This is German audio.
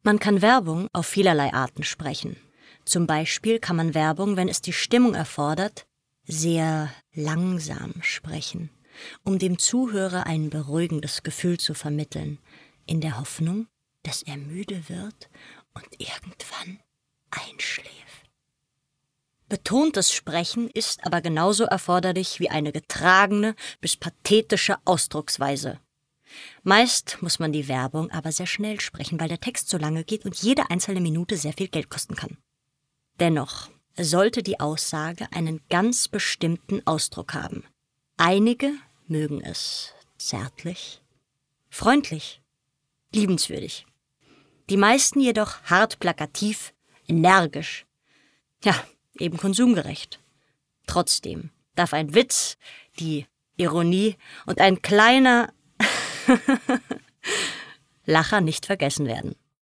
Man kann Werbung auf vielerlei Arten sprechen. Zum Beispiel kann man Werbung, wenn es die Stimmung erfordert, sehr langsam sprechen, um dem Zuhörer ein beruhigendes Gefühl zu vermitteln, in der Hoffnung, dass er müde wird und irgendwann einschläft. Betontes Sprechen ist aber genauso erforderlich wie eine getragene bis pathetische Ausdrucksweise. Meist muss man die Werbung aber sehr schnell sprechen, weil der Text so lange geht und jede einzelne Minute sehr viel Geld kosten kann. Dennoch sollte die Aussage einen ganz bestimmten Ausdruck haben. Einige mögen es zärtlich, freundlich, liebenswürdig. Die meisten jedoch hart plakativ, energisch. Ja, eben konsumgerecht. Trotzdem darf ein Witz, die Ironie und ein kleiner Lacher nicht vergessen werden.